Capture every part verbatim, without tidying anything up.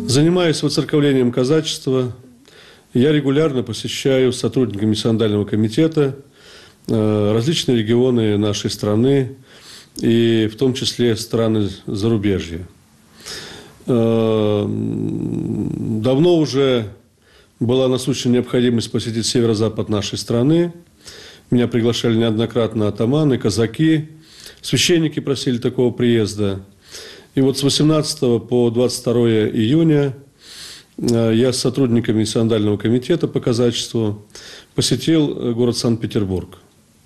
Занимаясь воцерковлением казачества, я регулярно посещаю с сотрудниками Синодального комитета различные регионы нашей страны, и в том числе страны зарубежья. Давно уже была насущная необходимость посетить северо-запад нашей страны. Меня приглашали неоднократно атаманы, казаки, священники просили такого приезда. И вот с восемнадцатого по двадцать второе июня я с сотрудниками Синодального комитета по казачеству посетил город Санкт-Петербург.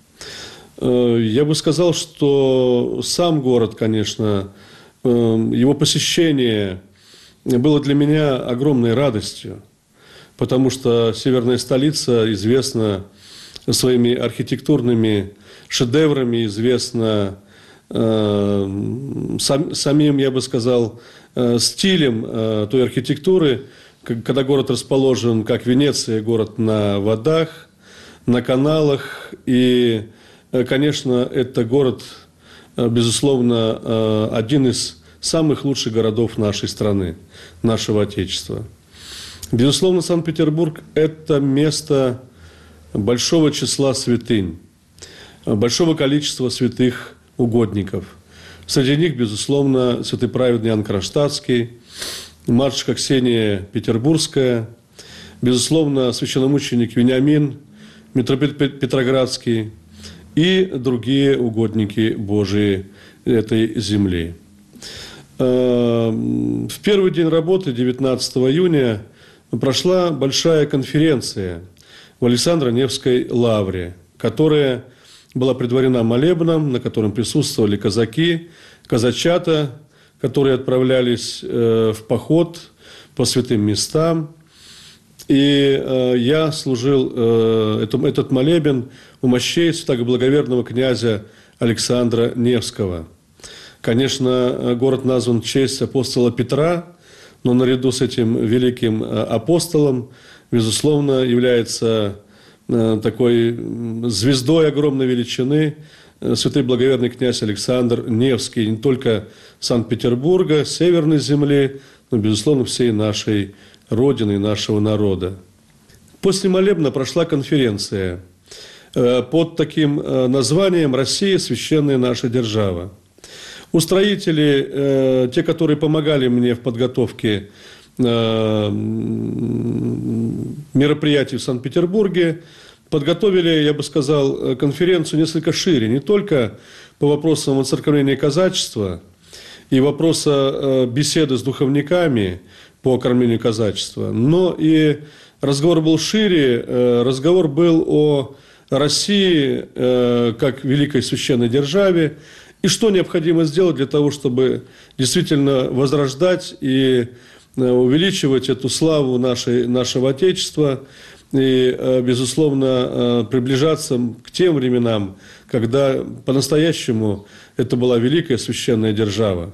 Я бы сказал, что сам город, конечно, его посещение было для меня огромной радостью, потому что северная столица известна своими архитектурными шедеврами, известна сам, самим, я бы сказал, стилем той архитектуры, когда город расположен, как Венеция, город на водах, на каналах. И, конечно, это город, безусловно, один из самых лучших городов нашей страны, нашего Отечества. Безусловно, Санкт-Петербург – это место большого числа святынь, большого количества святых угодников. Среди них, безусловно, святый праведный Иоанн Кронштадтский, матушка Ксения Петербургская, безусловно, священномученик Вениамин, митрополит Петроградский и другие угодники Божии этой земли. В первый день работы, девятнадцатого июня, прошла большая конференция в Александро-Невской лавре, которая была предварена молебном, на котором присутствовали казаки, казачата, которые отправлялись в поход по святым местам. И я служил этот молебен у мощей святого-благоверного князя Александра Невского. Конечно, город назван в честь апостола Петра, но наряду с этим великим апостолом, безусловно, является такой звездой огромной величины святой благоверный князь Александр Невский, не только Санкт-Петербурга, северной земли, но, безусловно, всей нашей Родины и нашего народа. После молебна прошла конференция под таким названием «Россия – священная наша держава». Устроители, те, которые помогали мне в подготовке мероприятий в Санкт-Петербурге, подготовили, я бы сказал, конференцию несколько шире, не только по вопросам воцерковления казачества и вопроса беседы с духовниками по окормлению казачества, но и разговор был шире, разговор был о России как великой священной державе, и что необходимо сделать для того, чтобы действительно возрождать и увеличивать эту славу нашей, нашего Отечества и, безусловно, приближаться к тем временам, когда по-настоящему это была великая священная держава.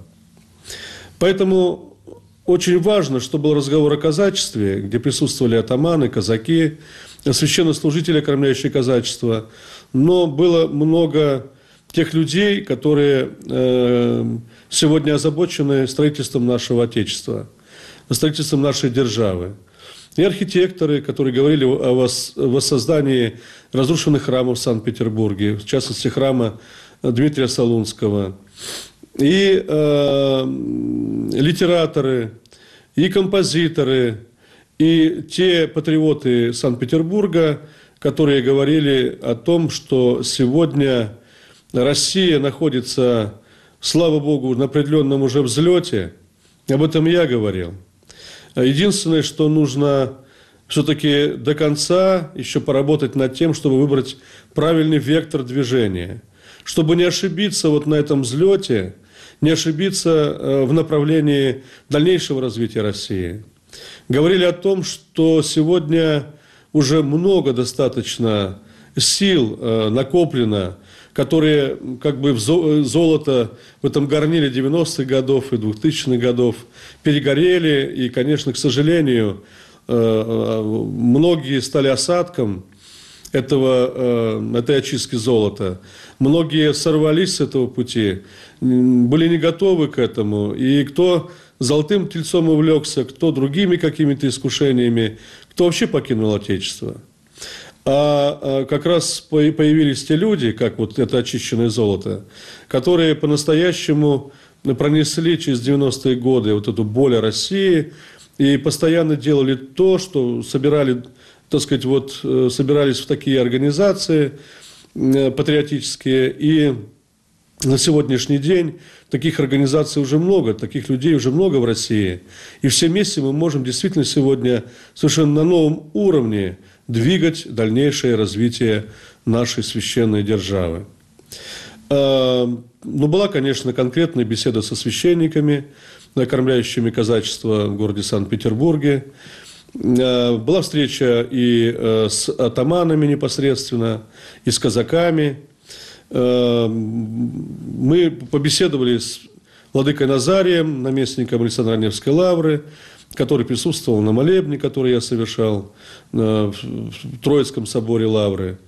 Поэтому очень важно, что был разговор о казачестве, где присутствовали атаманы, казаки, священнослужители, окормляющие казачество, но было много тех людей, которые сегодня озабочены строительством нашего Отечества, строительством нашей державы. И архитекторы, которые говорили о воссоздании разрушенных храмов в Санкт-Петербурге, в частности, храма Дмитрия Солунского, и э, литераторы, и композиторы, и те патриоты Санкт-Петербурга, которые говорили о том, что сегодня Россия находится, слава Богу, на определенном уже взлете. Об этом я говорил. Единственное, что нужно все-таки до конца еще поработать над тем, чтобы выбрать правильный вектор движения, чтобы не ошибиться вот на этом взлете, не ошибиться в направлении дальнейшего развития России. Говорили о том, что сегодня уже много достаточно сил накоплено, которые как бы золото в этом горниле девяностых годов и двухтысячных годов перегорели. И, конечно, к сожалению, многие стали осадком этого, этой очистки золота. Многие сорвались с этого пути, были не готовы к этому. И кто золотым тельцом увлекся, кто другими какими-то искушениями, кто вообще покинул Отечество. А как раз появились те люди, как вот это очищенное золото, которые по-настоящему пронесли через девяностые годы вот эту боль о России и постоянно делали то, что собирали, так сказать, вот собирались в такие организации патриотические. И на сегодняшний день таких организаций уже много, таких людей уже много в России. И все вместе мы можем действительно сегодня совершенно на новом уровне двигать дальнейшее развитие нашей священной державы. Но была, конечно, конкретная беседа со священниками, окормляющими казачество в городе Санкт-Петербурге. Была встреча и с атаманами непосредственно, и с казаками. Мы побеседовали с владыкой Назарием, наместником Александро-Невской лавры, который присутствовал на молебне, который я совершал в Троицком соборе лавры.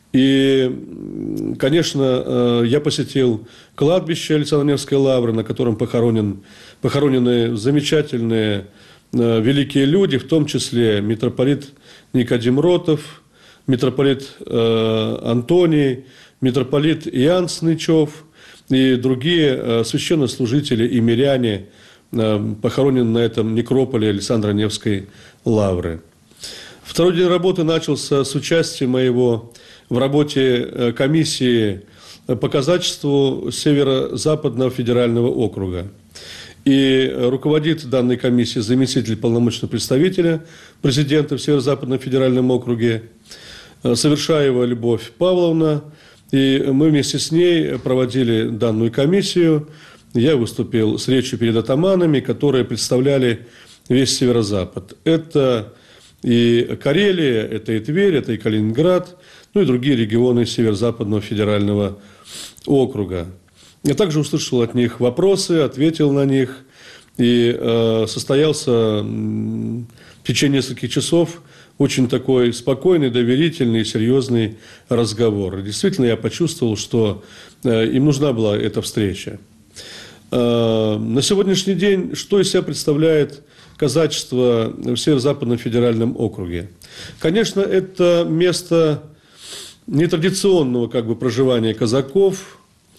И, конечно, я посетил кладбище Александро-Невской лавры, на котором похоронен, похоронены замечательные великие люди, в том числе митрополит Никодим Ротов, митрополит Антоний, митрополит Иоанн Снычев и другие священнослужители и миряне, похоронены на этом некрополе Александро-Невской лавры. Второй день работы начался с участия моего в работе комиссии по казачеству Северо-Западного федерального округа. И руководит данной комиссией заместитель полномочного представителя президента в Северо-Западном федеральном округе Совершаева Любовь Павловна. И мы вместе с ней проводили данную комиссию. Я выступил с речью перед атаманами, которые представляли весь Северо-Запад. Это и Карелия, это и Тверь, это и Калининград, ну и другие регионы Северо-Западного федерального округа. Я также услышал от них вопросы, ответил на них, и э, состоялся в течение нескольких часов очень такой спокойный, доверительный, серьезный разговор. И действительно, я почувствовал, что э, им нужна была эта встреча. Э, на сегодняшний день что из себя представляет казачество в Северо-Западном федеральном округе? Конечно, это место нетрадиционного как бы проживания казаков,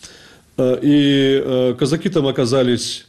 и казаки там оказались,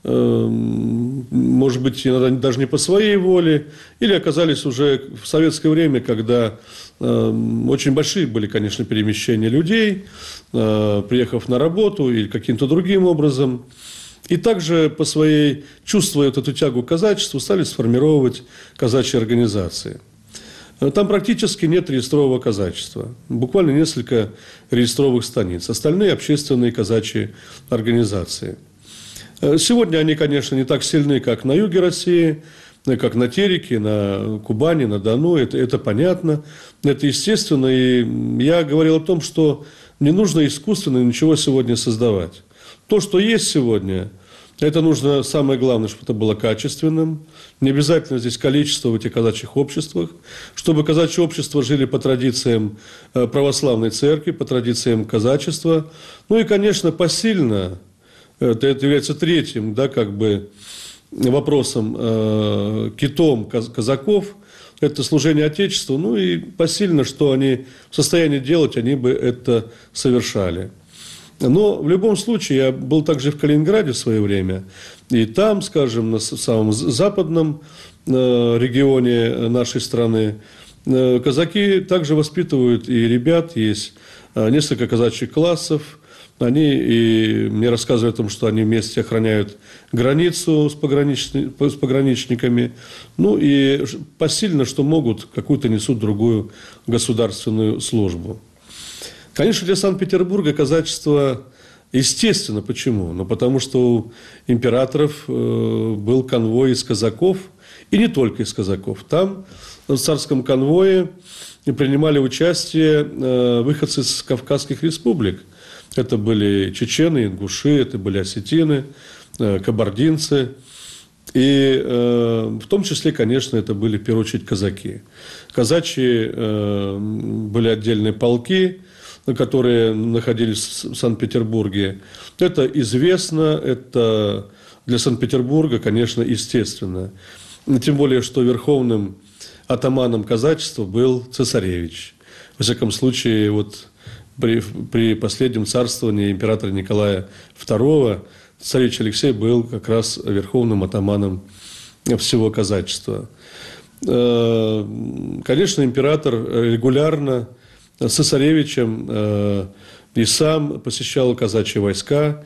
может быть, даже не по своей воле, или оказались уже в советское время, когда очень большие были, конечно, перемещения людей, приехав на работу или каким-то другим образом. И также по своей, чувствуя вот эту тягу к казачеству, стали сформировать казачьи организации. Там практически нет реестрового казачества. Буквально несколько реестровых станиц. Остальные общественные казачьи организации. Сегодня они, конечно, не так сильны, как на юге России, как на Тереке, на Кубани, на Дону. Это, это понятно, это естественно. И я говорил о том, что не нужно искусственно ничего сегодня создавать. То, что есть сегодня, это нужно, самое главное, чтобы это было качественным. Не обязательно здесь количество в этих казачьих обществах, чтобы казачьи общества жили по традициям православной церкви, по традициям казачества. Ну и, конечно, посильно, это, это является третьим, да, как бы вопросом, э, китом казаков, это служение Отечеству. Ну и посильно, что они в состоянии делать, они бы это совершали. Но в любом случае, я был также в Калининграде в свое время, и там, скажем, на самом западном регионе нашей страны, казаки также воспитывают и ребят, есть несколько казачьих классов, они и мне рассказывают о том, что они вместе охраняют границу с, погранични, с пограничниками, ну и посильно, что могут, какую-то несут другую государственную службу. Конечно, для Санкт-Петербурга казачество, естественно, почему? Ну, потому что у императоров был конвой из казаков, и не только из казаков. Там, в царском конвое, принимали участие выходцы из Кавказских республик. Это были чечены, ингуши, это были осетины, кабардинцы. И в том числе, конечно, это были, в первую очередь, казаки. Казачьи были отдельные полки, которые находились в Санкт-Петербурге. Это известно, это для Санкт-Петербурга, конечно, естественно. Тем более, что верховным атаманом казачества был цесаревич. Во всяком случае, вот при, при последнем царствовании императора Николая второго царевич Алексей был как раз верховным атаманом всего казачества. Конечно, император регулярно с цесаревичем и сам посещал казачьи войска.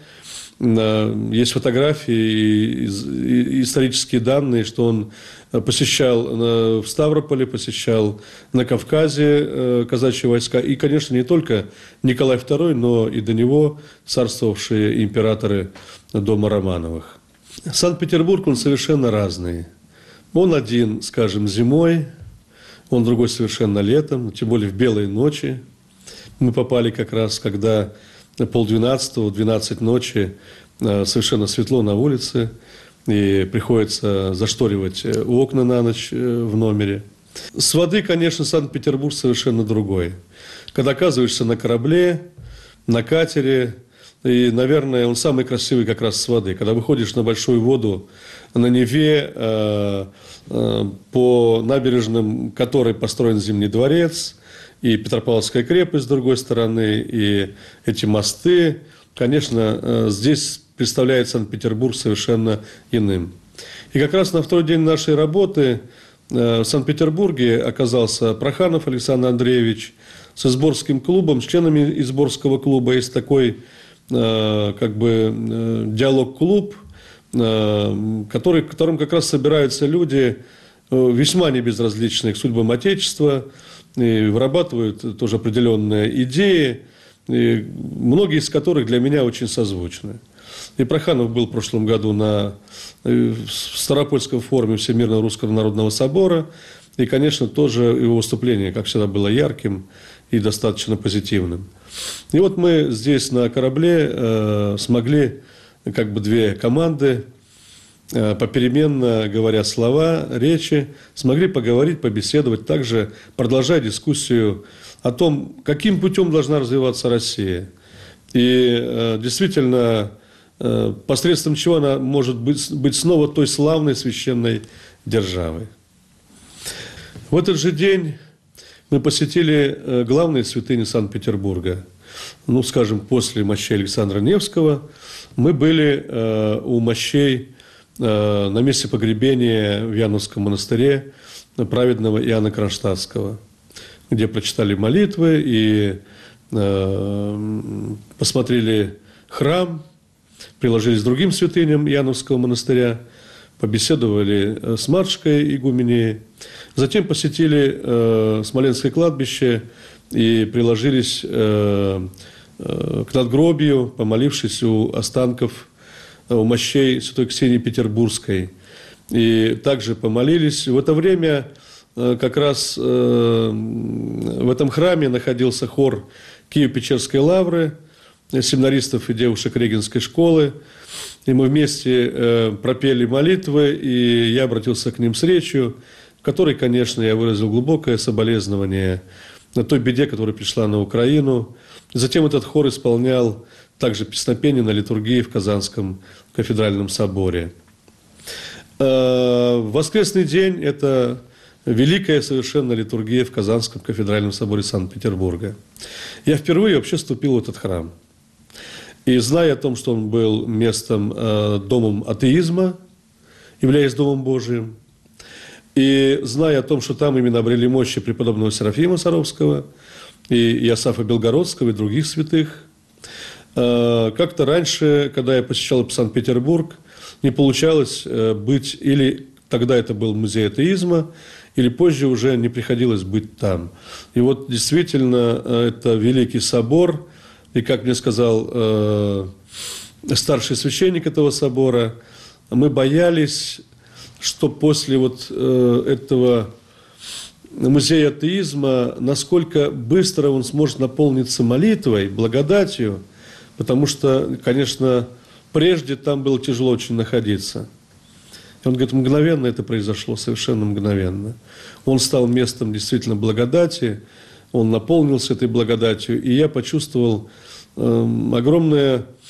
Есть фотографии и исторические данные, что он посещал в Ставрополе, посещал на Кавказе казачьи войска. И, конечно, не только Николай второй, но и до него царствовавшие императоры дома Романовых. Санкт-Петербург, он совершенно разный. Он один, скажем, зимой, он другой совершенно летом, тем более в белые ночи. Мы попали как раз, когда полдвенадцатого, двенадцать ночи, совершенно светло на улице, и приходится зашторивать окна на ночь в номере. С воды, конечно, Санкт-Петербург совершенно другой. Когда оказываешься на корабле, на катере, и, наверное, он самый красивый как раз с воды. Когда выходишь на большую воду на Неве, э, э, по набережным которой построен Зимний дворец, и Петропавловская крепость с другой стороны, и эти мосты, конечно, здесь представляет Санкт-Петербург совершенно иным. И как раз на второй день нашей работы в Санкт-Петербурге оказался Проханов Александр Андреевич с Изборским клубом, с членами Изборского клуба. Есть такой как бы диалог-клуб, который, в котором как раз собираются люди весьма небезразличные к судьбам Отечества, и вырабатывают тоже определенные идеи, и многие из которых для меня очень созвучны. И Проханов был в прошлом году на в Ставропольском форуме Всемирного Русского Народного Собора, и, конечно, тоже его выступление, как всегда, было ярким и достаточно позитивным. И вот мы здесь на корабле э, смогли, как бы две команды, попеременно говоря слова, речи, смогли поговорить, побеседовать, также продолжая дискуссию о том, каким путем должна развиваться Россия. И э, действительно, э, посредством чего она может быть, быть снова той славной священной державой. В этот же день мы посетили э, главные святыни Санкт-Петербурга. Ну, скажем, после мощей Александра Невского мы были э, у мощей на месте погребения в Иоанновском монастыре праведного Иоанна Кронштадтского, где прочитали молитвы и э, посмотрели храм, приложились к другим святыням Иоанновского монастыря, побеседовали с матушкой игуменей, затем посетили э, Смоленское кладбище и приложились э, э, к надгробию, помолившись у останков у мощей святой Ксении Петербургской. И также помолились. В это время как раз в этом храме находился хор Киево-Печерской лавры, семинаристов и девушек Регенской школы. И мы вместе пропели молитвы, и я обратился к ним с речью, в которой, конечно, я выразил глубокое соболезнование на той беде, которая пришла на Украину. Затем этот хор исполнял также песнопение на литургии в Казанском кафедральном соборе. В воскресный день это великая совершенно литургия в Казанском кафедральном соборе Санкт-Петербурга. Я впервые вообще вступил в этот храм. И зная о том, что он был местом, домом атеизма, являясь Домом Божиим, и зная о том, что там именно обрели мощи преподобного Серафима Саровского и Иосафа Белгородского и других святых, как-то раньше, когда я посещал Санкт-Петербург, не получалось быть, или тогда это был музей атеизма, или позже уже не приходилось быть там. И вот действительно это великий собор, и, как мне сказал старший священник этого собора, мы боялись, что после вот этого музея атеизма, насколько быстро он сможет наполниться молитвой, благодатью, потому что, конечно, прежде там было тяжело очень находиться. И он говорит, мгновенно это произошло, совершенно мгновенно. Он стал местом действительно благодати, он наполнился этой благодатью, и я почувствовал э, огромное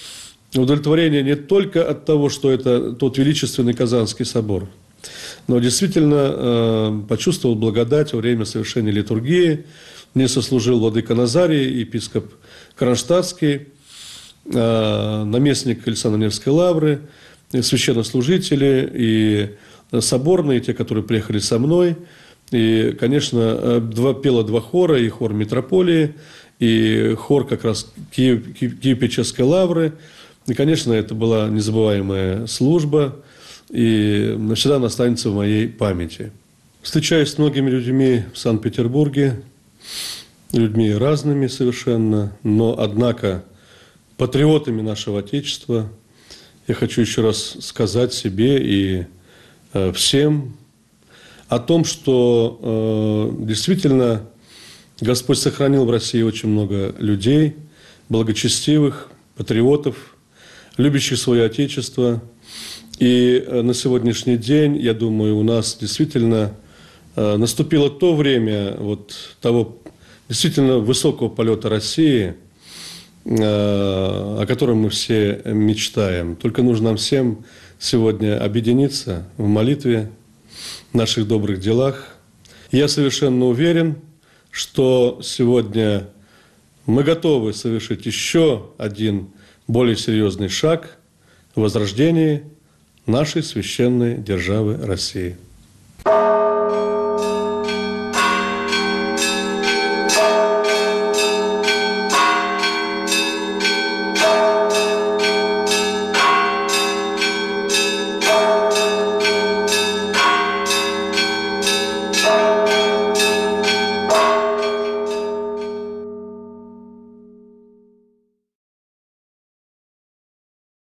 удовлетворение не только от того, что это тот величественный Казанский собор, но действительно э, почувствовал благодать во время совершения литургии. Мне сослужил владыка Назарий, епископ Кронштадтский, э, наместник Александро-Невской лавры, и священнослужители, и соборные, те, которые приехали со мной. И, конечно, два, пело два хора, и хор митрополии, и хор как раз Киев, Киево-Печерской лавры. И, конечно, это была незабываемая служба, и навсегда она останется в моей памяти. Встречаюсь с многими людьми в Санкт-Петербурге, людьми разными совершенно, но, однако, патриотами нашего Отечества. Я хочу еще раз сказать себе и э, всем о том, что э, действительно Господь сохранил в России очень много людей, благочестивых, патриотов, любящих свое Отечество. И на сегодняшний день, я думаю, у нас действительно наступило то время вот того действительно высокого полета России, о котором мы все мечтаем. Только нужно нам всем сегодня объединиться в молитве, в наших добрых делах. Я совершенно уверен, что сегодня мы готовы совершить еще один более серьезный шаг в возрождении нашей священной державы России.